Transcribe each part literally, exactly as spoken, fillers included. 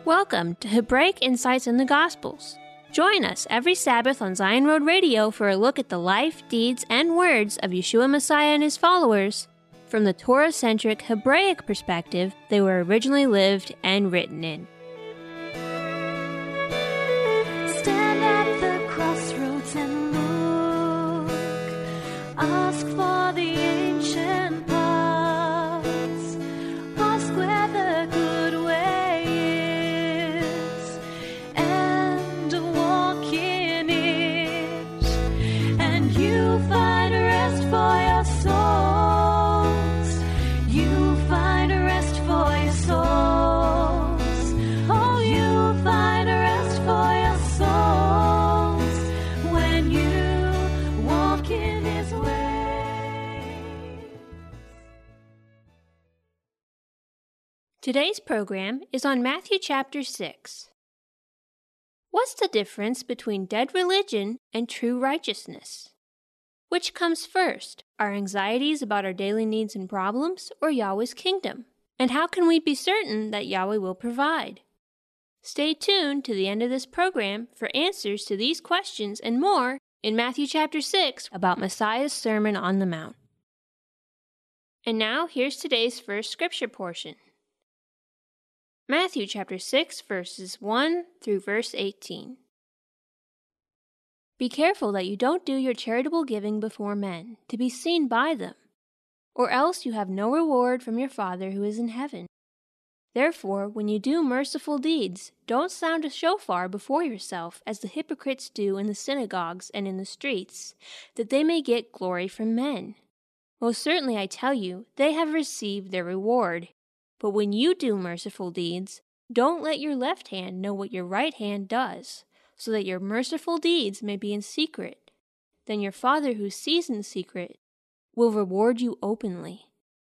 Welcome to Hebraic Insights in the Gospels. Join us every Sabbath on Zion Road Radio for a look at the life, deeds, and words of Yeshua Messiah and his followers from the Torah-centric Hebraic perspective they were originally lived and written in. Stand at the crossroads and look. Ask for the ancient paths. Ask where the good way is, and walk in it, and you'll find rest for your souls. You'll find rest for your souls. Oh, you'll find rest for your souls when you walk in his way. Today's program is on Matthew chapter six. What's the difference between dead religion and true righteousness? Which comes first, our anxieties about our daily needs and problems, or Yahweh's kingdom? And how can we be certain that Yahweh will provide? Stay tuned to the end of this program for answers to these questions and more in Matthew chapter six about Messiah's Sermon on the Mount. And now, here's today's first scripture portion. Matthew chapter six, verses one through verse eighteen. Be careful that you don't do your charitable giving before men, to be seen by them, or else you have no reward from your Father who is in heaven. Therefore, when you do merciful deeds, don't sound a shofar before yourself, as the hypocrites do in the synagogues and in the streets, that they may get glory from men. Most certainly, I tell you, they have received their reward. But when you do merciful deeds, don't let your left hand know what your right hand does, so that your merciful deeds may be in secret. Then your Father who sees in secret will reward you openly.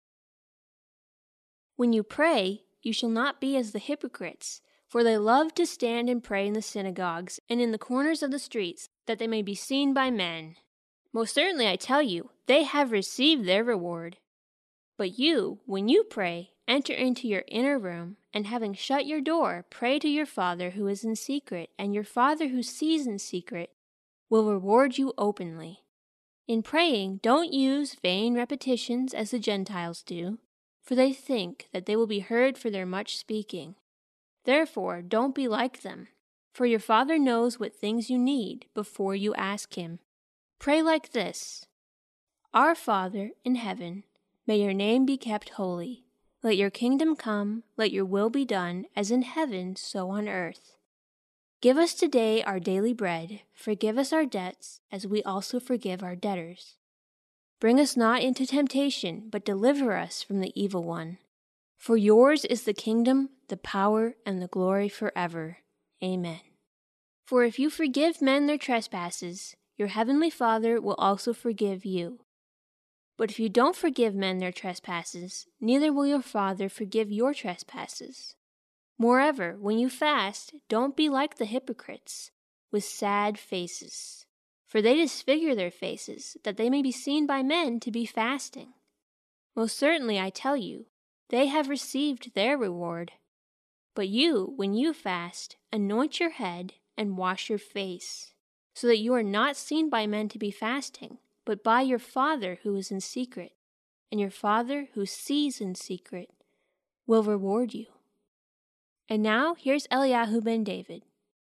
When you pray, you shall not be as the hypocrites, for they love to stand and pray in the synagogues and in the corners of the streets, that they may be seen by men. Most certainly, I tell you, they have received their reward. But you, when you pray, enter into your inner room, and having shut your door, pray to your Father who is in secret, and your Father who sees in secret will reward you openly. In praying, don't use vain repetitions as the Gentiles do, for they think that they will be heard for their much speaking. Therefore, don't be like them, for your Father knows what things you need before you ask him. Pray like this: Our Father in heaven, may your name be kept holy. Let your kingdom come, let your will be done, as in heaven, so on earth. Give us today our daily bread. Forgive us our debts, as we also forgive our debtors. Bring us not into temptation, but deliver us from the evil one. For yours is the kingdom, the power, and the glory forever. Amen. For if you forgive men their trespasses, your heavenly Father will also forgive you. But if you don't forgive men their trespasses, neither will your Father forgive your trespasses. Moreover, when you fast, don't be like the hypocrites, with sad faces, for they disfigure their faces, that they may be seen by men to be fasting. Most certainly, I tell you, they have received their reward. But you, when you fast, anoint your head and wash your face, so that you are not seen by men to be fasting, but by your Father who is in secret, and your Father who sees in secret will reward you. And now, here's Eliyahu ben David.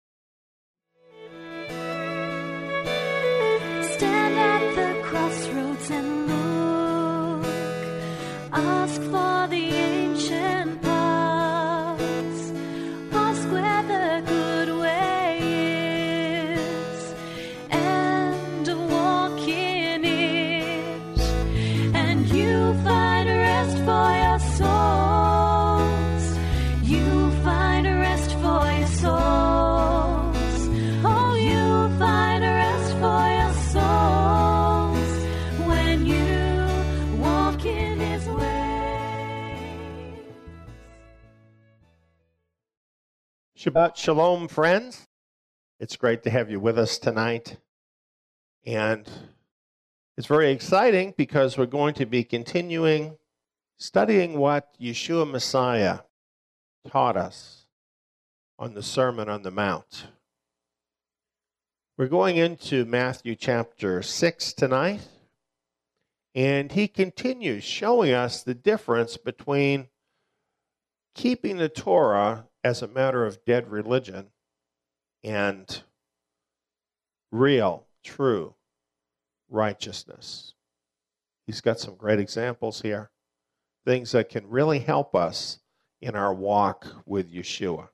Stand at the crossroads and look. Ask for the ancient paths. Ask where the good way is, and walk in it, and you'll find rest for your souls. You'll find rest for your souls. Oh, you'll find rest for your souls when you walk in his way. Shabbat Shalom, friends. It's great to have you with us tonight. And it's very exciting because we're going to be continuing studying what Yeshua Messiah taught us on the Sermon on the Mount. We're going into Matthew chapter six tonight, and he continues showing us the difference between keeping the Torah as a matter of dead religion and real, true righteousness. He's got some great examples here, things that can really help us in our walk with Yeshua.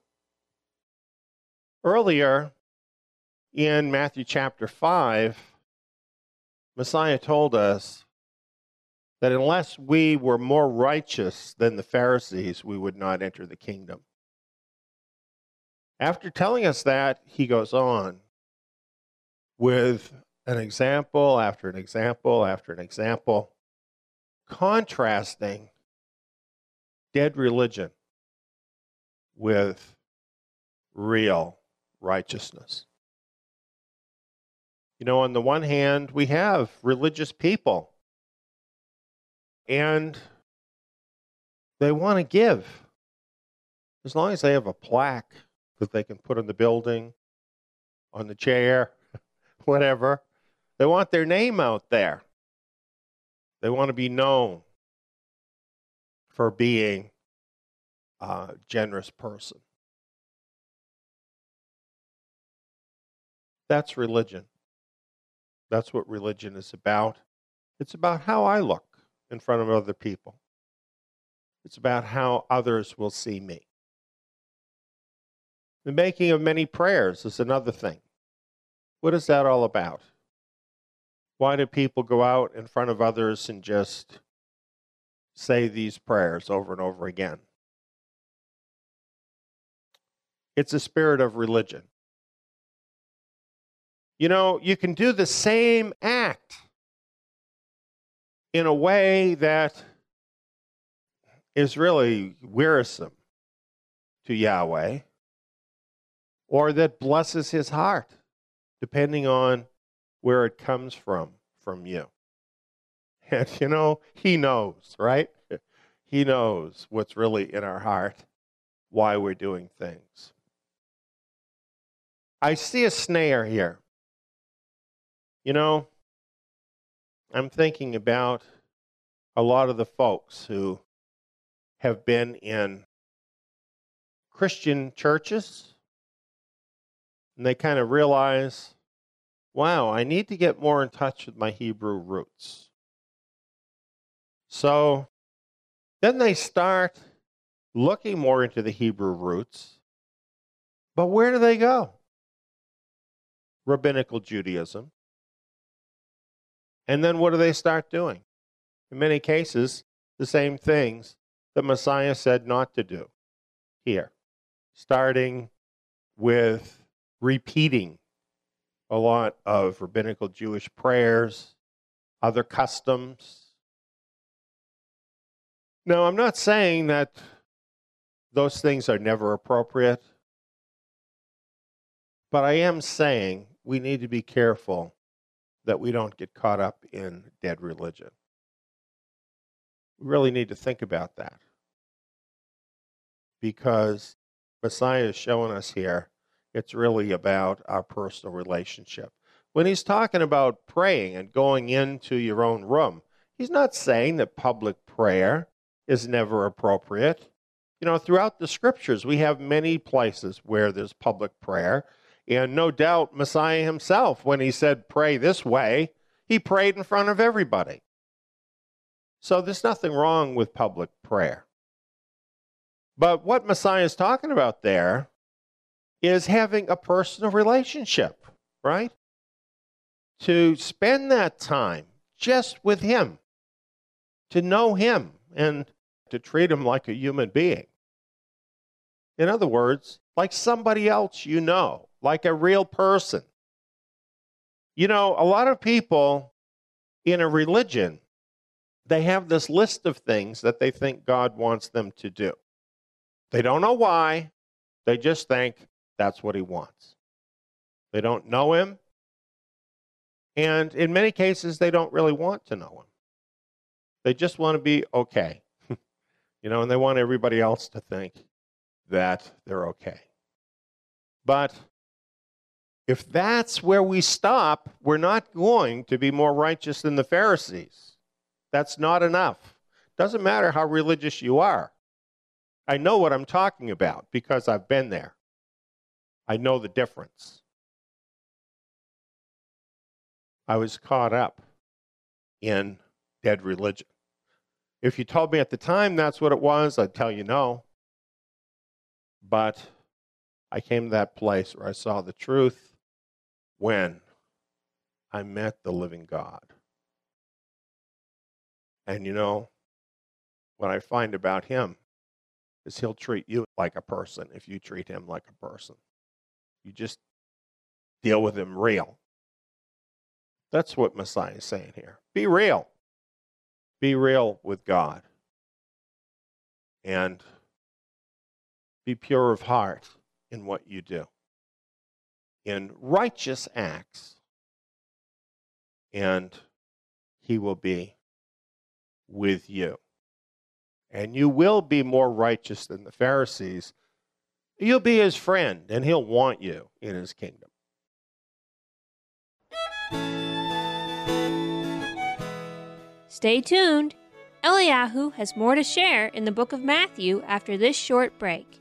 Earlier in Matthew chapter five, Messiah told us that unless we were more righteous than the Pharisees, we would not enter the kingdom. After telling us that, he goes on with an example after an example after an example, contrasting dead religion with real righteousness. You know, on the one hand, we have religious people, and they want to give. As long as they have a plaque that they can put on the building, on the chair, whatever, they want their name out there. They want to be known for being a generous person. That's religion. That's what religion is about. It's about how I look in front of other people. It's about how others will see me. The making of many prayers is another thing. What is that all about? Why do people go out in front of others and just say these prayers over and over again? It's a spirit of religion. You know, you can do the same act in a way that is really wearisome to Yahweh, or that blesses his heart, depending on where it comes from, from you. And, you know, he knows, right? He knows what's really in our heart, why we're doing things. I see a snare here. You know, I'm thinking about a lot of the folks who have been in Christian churches, and they kind of realize, wow, I need to get more in touch with my Hebrew roots. So then they start looking more into the Hebrew roots, but where do they go? Rabbinical Judaism. And then what do they start doing? In many cases, the same things that Messiah said not to do here, starting with repeating a lot of rabbinical Jewish prayers, other customs. Now, I'm not saying that those things are never appropriate, but I am saying we need to be careful that we don't get caught up in dead religion. We really need to think about that, because Messiah is showing us here it's really about our personal relationship. When he's talking about praying and going into your own room, he's not saying that public prayer is never appropriate. You know, throughout the scriptures, we have many places where there's public prayer. And no doubt Messiah himself, when he said pray this way, he prayed in front of everybody. So there's nothing wrong with public prayer. But what Messiah is talking about there is having a personal relationship, right? To spend that time just with him, to know him, and to treat him like a human being. In other words, like somebody else you know, like a real person. You know, a lot of people in a religion, they have this list of things that they think God wants them to do. They don't know why. They just think that's what he wants. They don't know him. And in many cases, they don't really want to know him. They just want to be okay. You know, and they want everybody else to think that they're okay. But if that's where we stop, we're not going to be more righteous than the Pharisees. That's not enough. Doesn't matter how religious you are. I know what I'm talking about because I've been there. I know the difference. I was caught up in dead religion. If you told me at the time that's what it was, I'd tell you no. But I came to that place where I saw the truth when I met the living God. And you know, what I find about him is he'll treat you like a person if you treat him like a person. You just deal with him real. That's what Messiah is saying here. Be real. Be real with God. And be pure of heart in what you do. In righteous acts. And he will be with you. And you will be more righteous than the Pharisees. You'll be his friend, and he'll want you in his kingdom. Stay tuned. Eliyahu has more to share in the book of Matthew after this short break.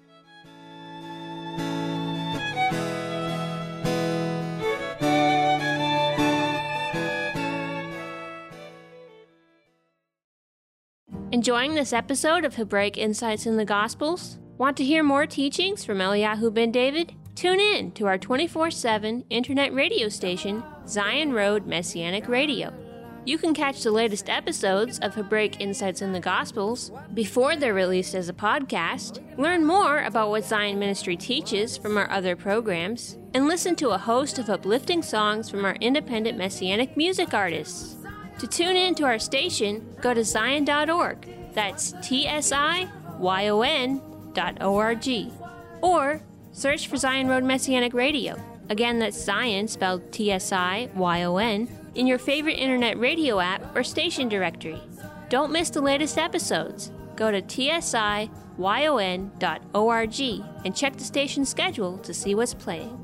Enjoying this episode of Hebraic Insights in the Gospels? Want to hear more teachings from Eliyahu Ben David? Tune in to our twenty-four seven internet radio station, Zion Road Messianic Radio. You can catch the latest episodes of Hebraic Insights in the Gospels before they're released as a podcast, learn more about what Zion Ministry teaches from our other programs, and listen to a host of uplifting songs from our independent Messianic music artists. To tune in to our station, go to zion dot org. That's T S I Y O N dot O R G. Or search for Zion Road Messianic Radio. Again, that's Zion, spelled T S I Y O N, in your favorite internet radio app or station directory. Don't miss the latest episodes. Go to T S I Y O N dot O R G and check the station schedule to see what's playing.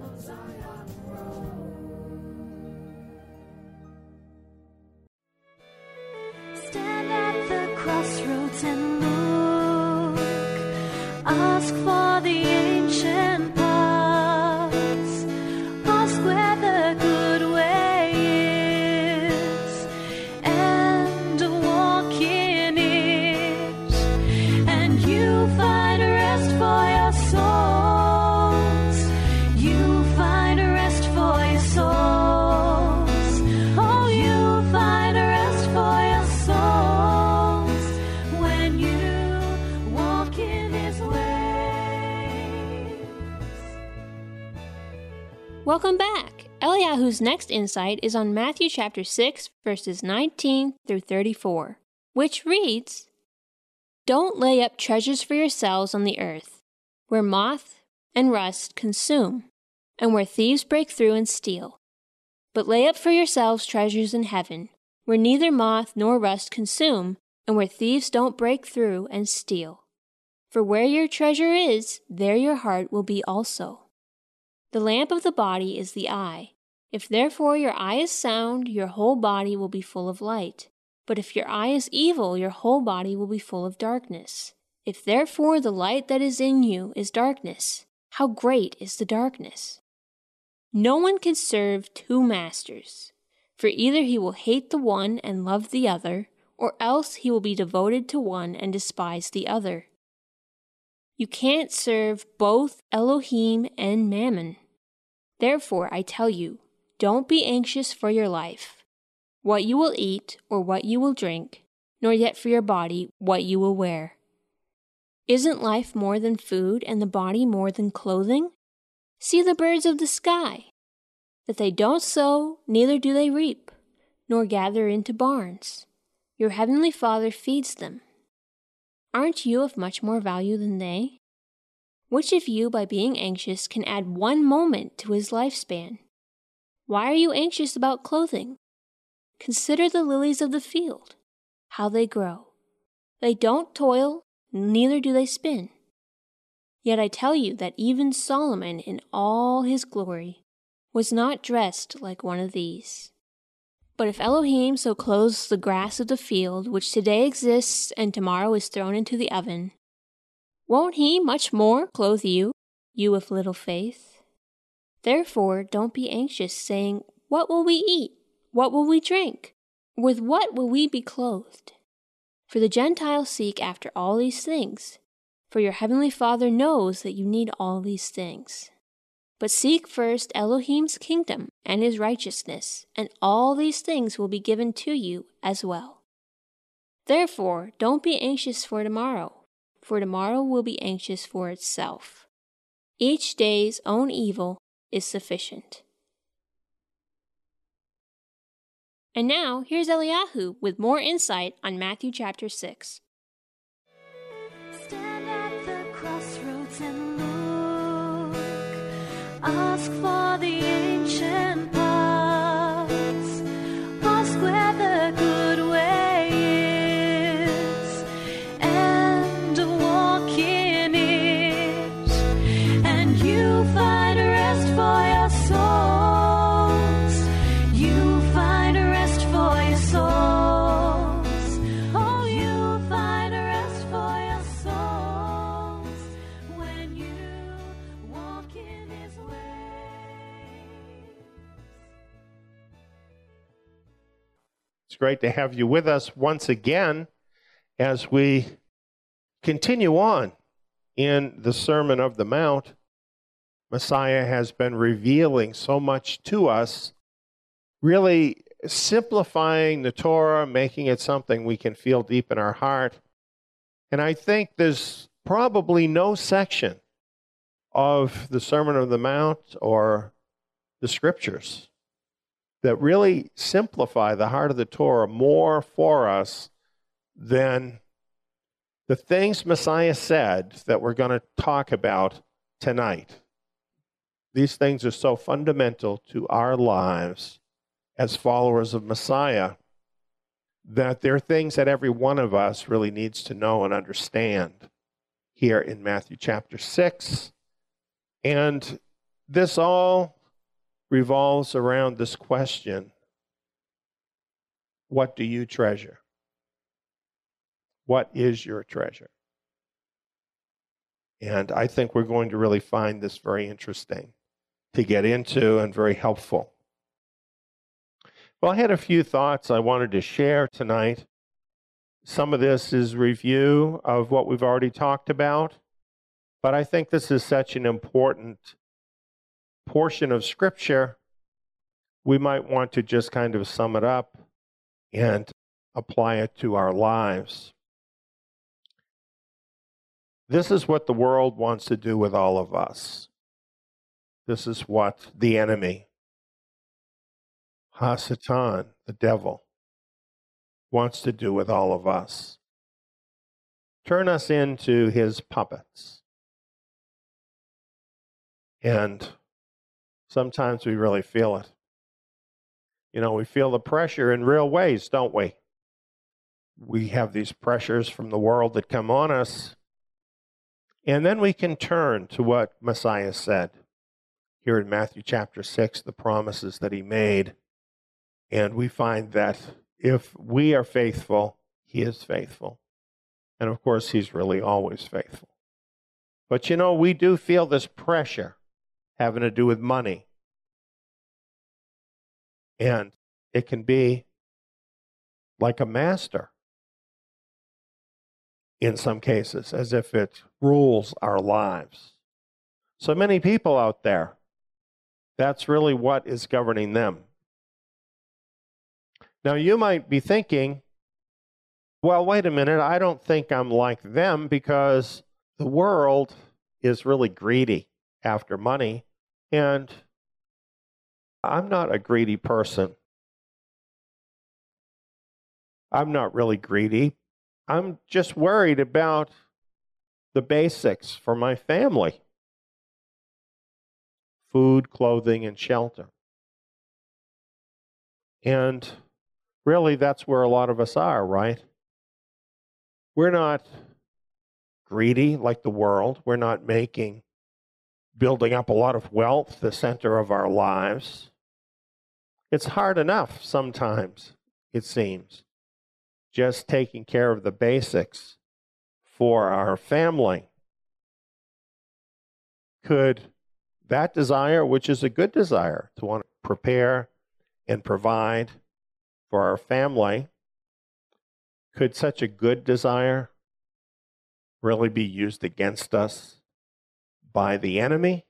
Stand at the crossroads and look. Ask for the ancient paths. Ask where the good way is, and walk in it. And you find rest for your souls. You find rest for your souls. Oh, you find rest for your souls when you walk in his ways. Welcome back. Eliyahu's next insight is on Matthew chapter six, verses nineteen through thirty-four, which reads, "Don't lay up treasures for yourselves on the earth, where moth and rust consume, and where thieves break through and steal. But lay up for yourselves treasures in heaven, where neither moth nor rust consume, and where thieves don't break through and steal. For where your treasure is, there your heart will be also. The lamp of the body is the eye. If therefore your eye is sound, your whole body will be full of light. But if your eye is evil, your whole body will be full of darkness. If therefore the light that is in you is darkness, how great is the darkness? No one can serve two masters, for either he will hate the one and love the other, or else he will be devoted to one and despise the other. You can't serve both Elohim and Mammon. Therefore, I tell you, don't be anxious for your life, what you will eat or what you will drink, nor yet for your body what you will wear. Isn't life more than food and the body more than clothing? See the birds of the sky, that they don't sow, neither do they reap, nor gather into barns. Your heavenly Father feeds them. Aren't you of much more value than they? Which of you, by being anxious, can add one moment to his lifespan? Why are you anxious about clothing? Consider the lilies of the field, how they grow. They don't toil, neither do they spin. Yet I tell you that even Solomon in all his glory was not dressed like one of these. But if Elohim so clothes the grass of the field, which today exists and tomorrow is thrown into the oven, won't he much more clothe you, you of little faith? Therefore don't be anxious, saying, What will we eat? What will we drink? With what will we be clothed? For the Gentiles seek after all these things, for your heavenly Father knows that you need all these things. But seek first Elohim's kingdom and his righteousness, and all these things will be given to you as well. Therefore, don't be anxious for tomorrow, for tomorrow will be anxious for itself. Each day's own evil is sufficient. And now, here's Eliyahu with more insight on Matthew chapter six. Stand at the crossroads and look. Ask for the ancient paths. Ask where the good way is, and walk in it. And you find rest for your souls. You find rest for your souls. Oh, you find rest for your souls when you walk in his ways. It's great to have you with us once again as we continue on in the Sermon of the Mount. Messiah has been revealing so much to us, really simplifying the Torah, making it something we can feel deep in our heart. And I think there's probably no section of the Sermon of the Mount or the Scriptures that really simplify the heart of the Torah more for us than the things Messiah said that we're going to talk about tonight. These things are so fundamental to our lives as followers of Messiah that they're things that every one of us really needs to know and understand here in Matthew chapter six. And this all revolves around this question: what do you treasure? What is your treasure? And I think we're going to really find this very interesting to get into and very helpful. Well, I had a few thoughts I wanted to share tonight. Some of this is review of what we've already talked about, but I think this is such an important portion of Scripture, we might want to just kind of sum it up and apply it to our lives. This is what the world wants to do with all of us. This is what the enemy, Ha-Satan, the devil, wants to do with all of us. Turn us into his puppets. And sometimes we really feel it. You know, we feel the pressure in real ways, don't we? We have these pressures from the world that come on us. And then we can turn to what Messiah said here in Matthew chapter six, the promises that he made. And we find that if we are faithful, he is faithful. And of course, he's really always faithful. But you know, we do feel this pressure having to do with money. And it can be like a master in some cases, as if it rules our lives. So many people out there, that's really what is governing them. Now, you might be thinking, well, wait a minute, I don't think I'm like them because the world is really greedy after money, and I'm not a greedy person. I'm not really greedy. I'm just worried about the basics for my family: food, clothing, and shelter. And really, that's where a lot of us are, right? We're not greedy like the world. We're not making building up a lot of wealth the center of our lives. It's hard enough sometimes, it seems, just taking care of the basics for our family. Could that desire, which is a good desire, to want to prepare and provide for our family, could such a good desire really be used against us by the enemy?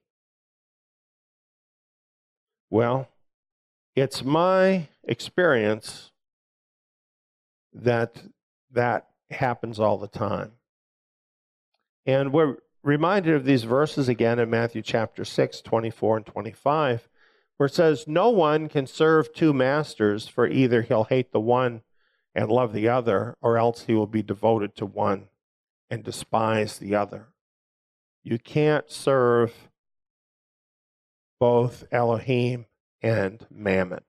Well, it's my experience that that happens all the time. And we're reminded of these verses again in Matthew chapter six, twenty-four and twenty-five, where it says, "No one can serve two masters, for either he'll hate the one and love the other, or else he will be devoted to one and despise the other." You can't serve both Elohim and Mammon.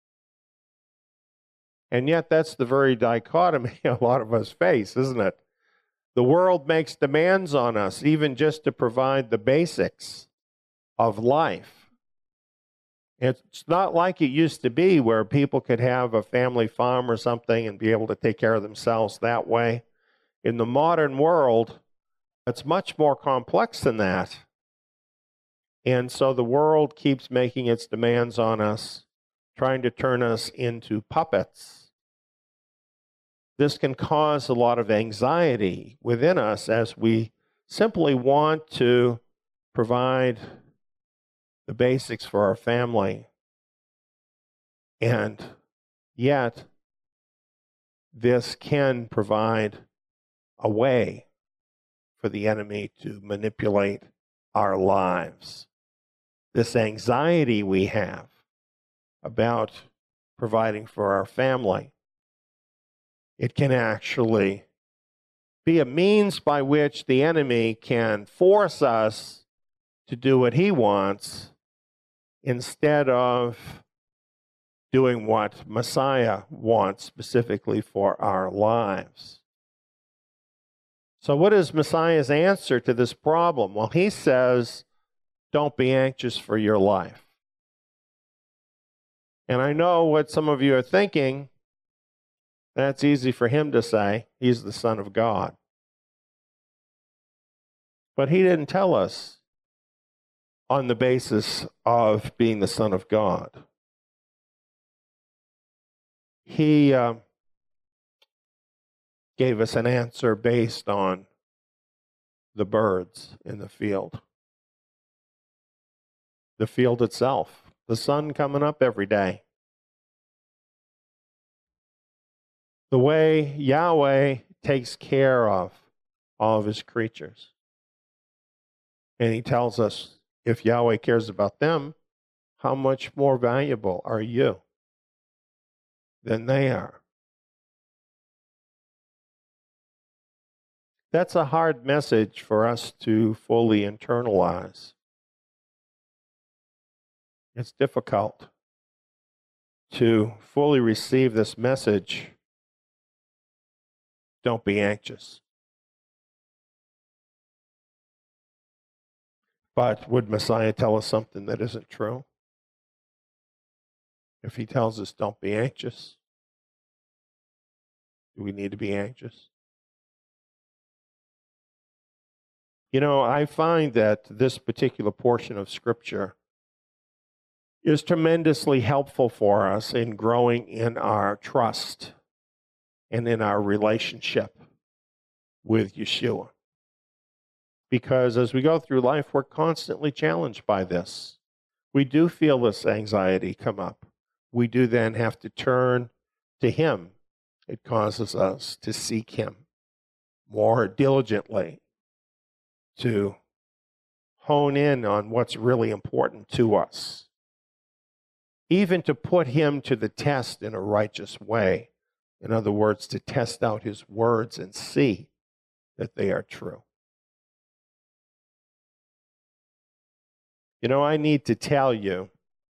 And yet that's the very dichotomy a lot of us face, isn't it? The world makes demands on us, even just to provide the basics of life. It's not like it used to be where people could have a family farm or something and be able to take care of themselves that way. In the modern world, it's much more complex than that. And so the world keeps making its demands on us, trying to turn us into puppets. This can cause a lot of anxiety within us as we simply want to provide the basics for our family. And yet, this can provide a way for the enemy to manipulate our lives. This anxiety we have about providing for our family, it can actually be a means by which the enemy can force us to do what he wants instead of doing what Messiah wants specifically for our lives. So what is Messiah's answer to this problem? Well, he says, don't be anxious for your life. And I know what some of you are thinking. That's easy for him to say. He's the Son of God. But he didn't tell us on the basis of being the Son of God. He uh, gave us an answer based on the birds in the field. The field itself, the sun coming up every day. The way Yahweh takes care of all of his creatures. And he tells us, if Yahweh cares about them, how much more valuable are you than they are? That's a hard message for us to fully internalize. It's difficult to fully receive this message. Don't be anxious. But would Messiah tell us something that isn't true? If he tells us don't be anxious, do we need to be anxious? You know, I find that this particular portion of Scripture is tremendously helpful for us in growing in our trust and in our relationship with Yeshua. Because as we go through life, we're constantly challenged by this. We do feel this anxiety come up. We do then have to turn to him. It causes us to seek him more diligently, to hone in on what's really important to us, even to put him to the test in a righteous way. In other words, to test out his words and see that they are true. You know, I need to tell you,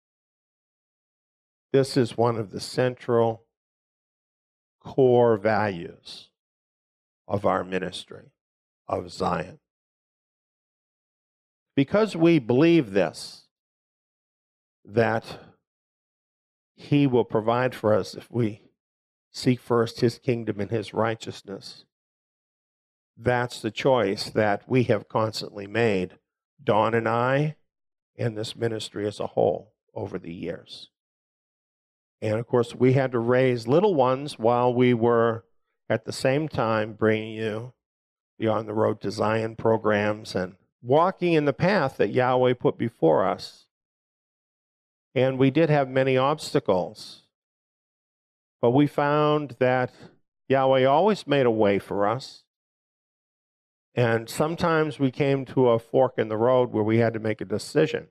this is one of the central core values of our ministry, of Zion. Because we believe this, that he will provide for us if we seek first his kingdom and his righteousness. That's the choice that we have constantly made, Dawn and I, and this ministry as a whole over the years. And of course, we had to raise little ones while we were at the same time bringing you the On the Road to Zion programs and walking in the path that Yahweh put before us. And we did have many obstacles, but we found that Yahweh always made a way for us. And sometimes we came to a fork in the road where we had to make a decision.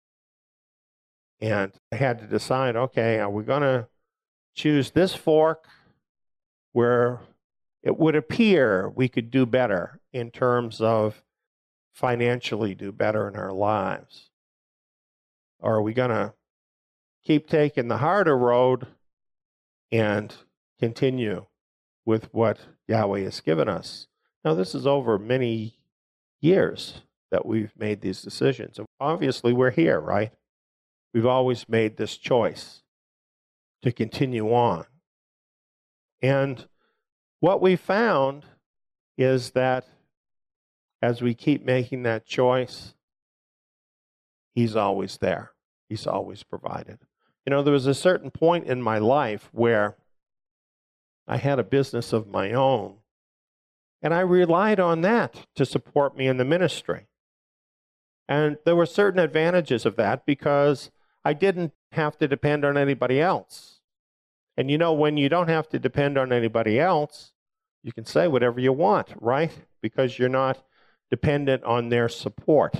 And I had to decide, okay, are we going to choose this fork where it would appear we could do better in terms of financially do better in our lives? Or are we going to keep taking the harder road and continue with what Yahweh has given us? Now, this is over many years that we've made these decisions. And obviously, we're here, right? We've always made this choice to continue on. And what we found is that as we keep making that choice, he's always there. He's always provided. You know, there was a certain point in my life where I had a business of my own, and I relied on that to support me in the ministry. And there were certain advantages of that because I didn't have to depend on anybody else. And you know, when you don't have to depend on anybody else, you can say whatever you want, right? Because you're not dependent on their support.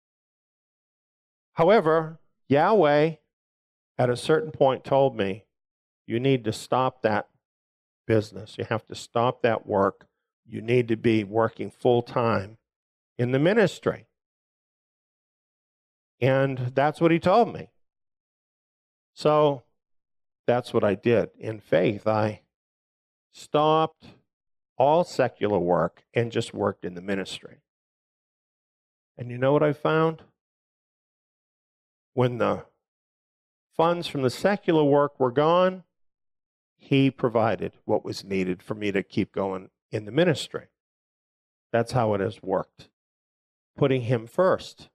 However, Yahweh at a certain point told me, you need to stop that business. You have to stop that work. You need to be working full time in the ministry. And that's what he told me. So that's what I did. In faith, I stopped all secular work and just worked in the ministry. And you know what I found? When the funds from the secular work were gone, he provided what was needed for me to keep going in the ministry. That's how it has worked. Putting him first.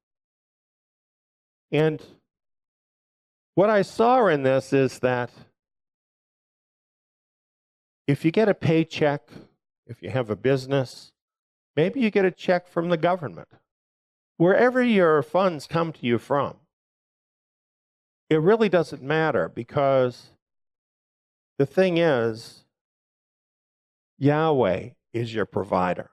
And what I saw in this is that if you get a paycheck, if you have a business, maybe you get a check from the government. Wherever your funds come to you from, it really doesn't matter, because the thing is, Yahweh is your provider.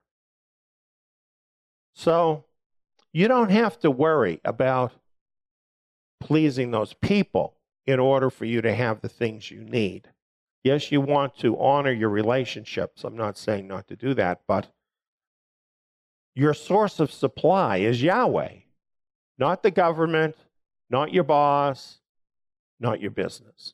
So you don't have to worry about pleasing those people in order for you to have the things you need. Yes, you want to honor your relationships. I'm not saying not to do that, but your source of supply is Yahweh, not the government, not your boss, not your business.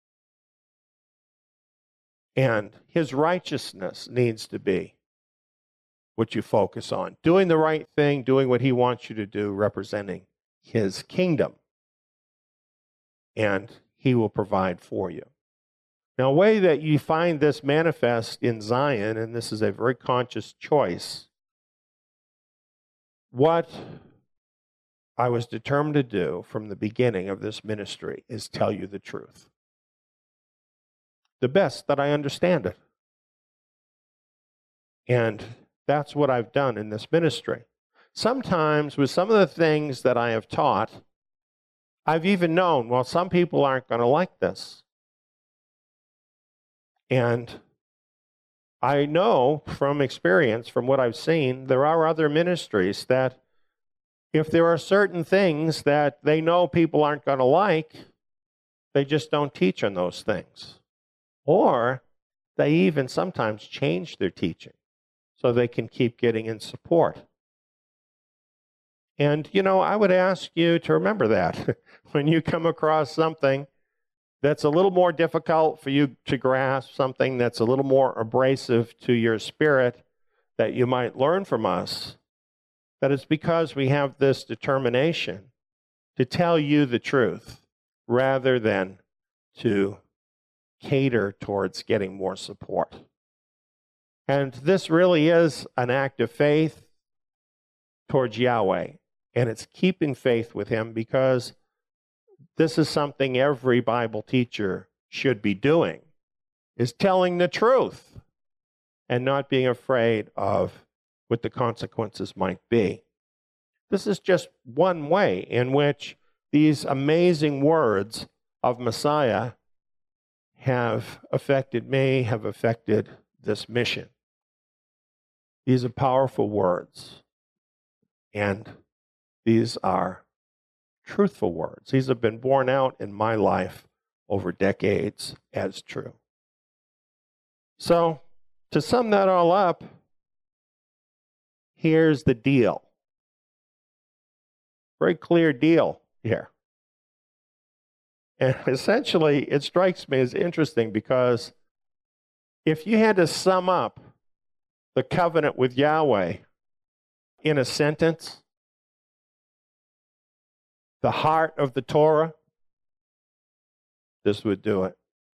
And his righteousness needs to be what you focus on. Doing the right thing, doing what he wants you to do, representing his kingdom. And he will provide for you. Now, a way that you find this manifest in Zion, and this is a very conscious choice, what I was determined to do from the beginning of this ministry is tell you the truth. The best that I understand it. And that's what I've done in this ministry. Sometimes with some of the things that I have taught, I've even known, well, some people aren't going to like this. And I know from experience, from what I've seen, there are other ministries that if there are certain things that they know people aren't going to like, they just don't teach on those things. Or they even sometimes change their teaching so they can keep getting in support. And, you know, I would ask you to remember that when you come across something that's a little more difficult for you to grasp, something that's a little more abrasive to your spirit, that you might learn from us, that it's because we have this determination to tell you the truth rather than to cater towards getting more support. And this really is an act of faith towards Yahweh, and it's keeping faith with him, because this is something every Bible teacher should be doing, is telling the truth and not being afraid of what the consequences might be. This is just one way in which these amazing words of Messiah have affected me, have affected this mission. These are powerful words, and these are truthful words. These have been borne out in my life over decades as true. So, to sum that all up, here's the deal. Very clear deal here. And essentially, it strikes me as interesting, because if you had to sum up the covenant with Yahweh in a sentence, the heart of the Torah, this would do it.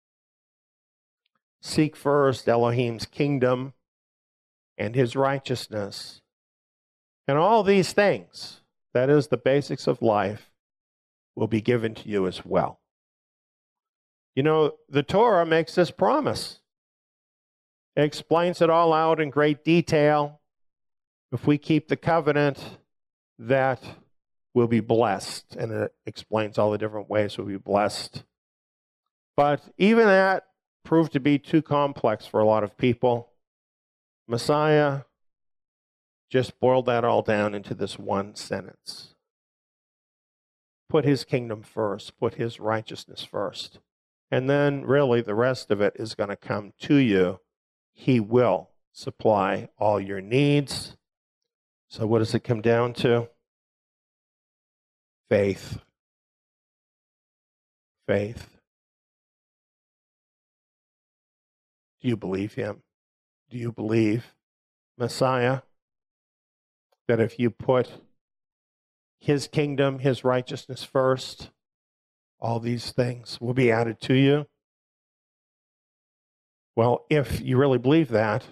Seek first Elohim's kingdom and his righteousness. And all these things, that is the basics of life, will be given to you as well. You know, the Torah makes this promise. It explains it all out in great detail. If we keep the covenant, that we'll be blessed. And it explains all the different ways we'll be blessed. But even that proved to be too complex for a lot of people. Messiah just boiled that all down into this one sentence. Put his kingdom first. Put his righteousness first. And then really the rest of it is going to come to you. He will supply all your needs. So what does it come down to? Faith. Faith. Do you believe him? Do you believe Messiah? That if you put his kingdom, his righteousness first, all these things will be added to you? Well, if you really believe that,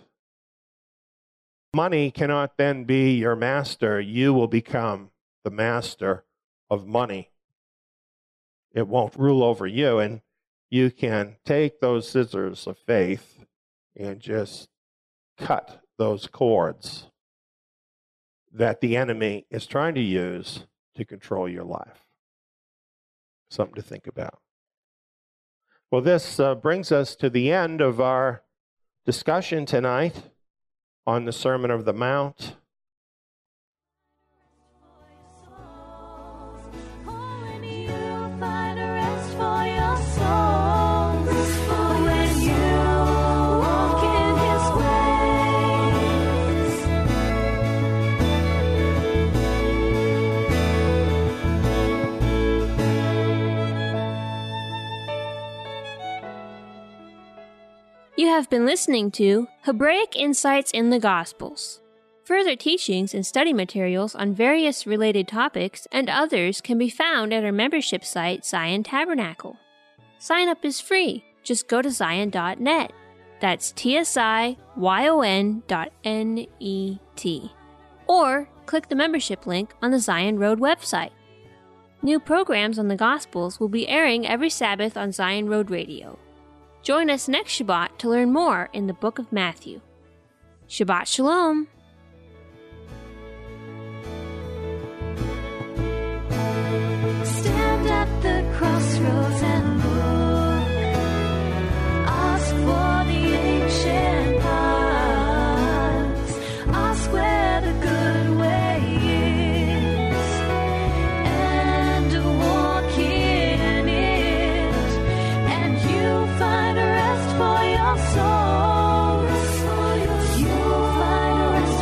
money cannot then be your master. You will become the master of money. It won't rule over you, and you can take those scissors of faith and just cut those cords that the enemy is trying to use to control your life. Something to think about. Well, this uh, brings us to the end of our discussion tonight on the Sermon of the Mount. You have been listening to Hebraic Insights in the Gospels. Further teachings and study materials on various related topics and others can be found at our membership site, Zion Tabernacle. Sign up is free. Just go to zion dot net. That's T S I Y O N dot N E T. Or click the membership link on the Zion Road website. New programs on the Gospels will be airing every Sabbath on Zion Road Radio. Join us next Shabbat to learn more in the book of Matthew. Shabbat Shalom! Stand at the crossroads and look. Ask for the ancient paths. Ask where the good way is, and walk in it, and you find rest for your souls. You'll find rest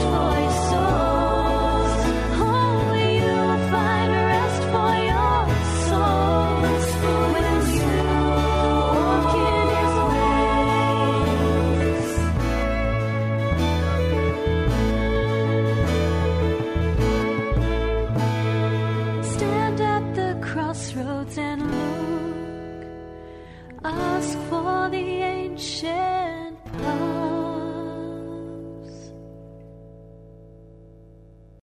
ask for the ancient